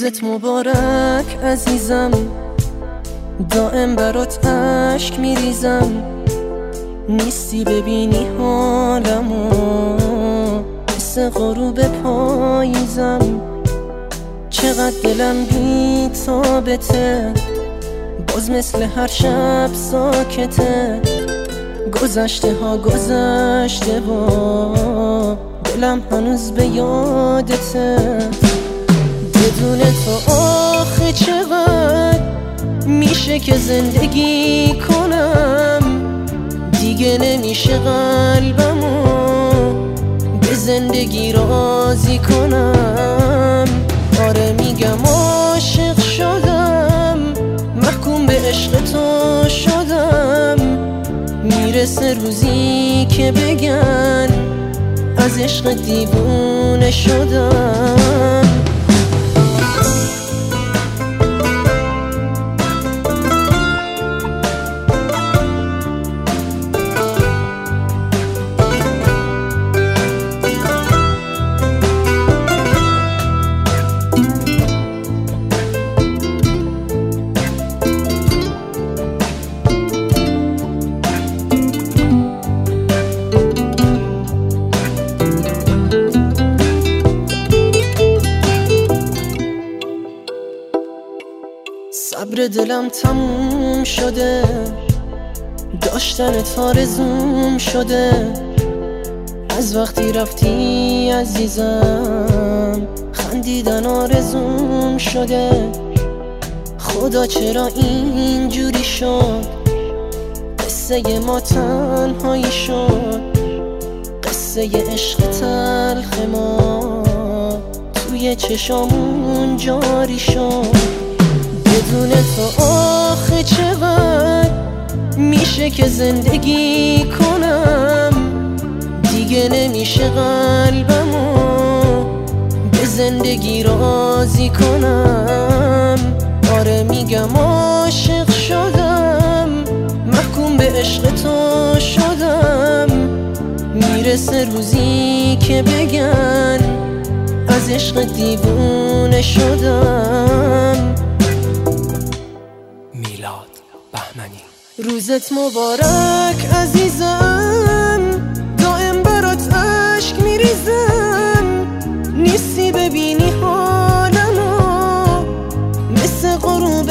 روزت مبارک عزیزم، دائم برات اشک میریزم. نیستی ببینی حالمو مثل غروب پاییزم. چقدر دلم بی تابته، باز مثل هر شب ساکته. گذشته ها گذشته و دلم هنوز به یادته. بدون تو آخه چقدر میشه که زندگی کنم؟ دیگه نمیشه قلبمو به زندگی راضی کنم. آره میگم عاشق شدم، محکوم به عشق تو شدم. میرسه روزی که بگن از عشق دیوونه شدم. صبر دلم تموم شده، داشتن آرزوم شده. از وقتی رفتی عزیزم، خندیدن آرزوم شده. خدا چرا اینجوری شد؟ قصه ما تنهایی شد، قصه عشق تلخ ما توی چشامون جاری شد. بدون تو آخه چقدر میشه که زندگی کنم؟ دیگه نمیشه قلبمو به زندگی راضی کنم. آره میگم عاشق شدم، محکوم به عشق تو شدم. میرسه روزی که بگن از عشق دیوونه شدم. روزت مبارک عزیزم، دائم برات اشک میریزم. نیستی ببینی حالمو مثل غروب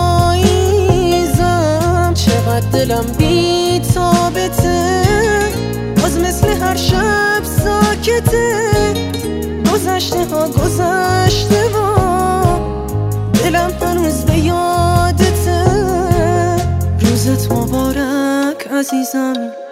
پاییزم. چقدر دلم بی تابته، باز مثل هر شب ساکته. گذشته ها گذشته و دلم هنوز به یادته. روزت مبارک عزیزم.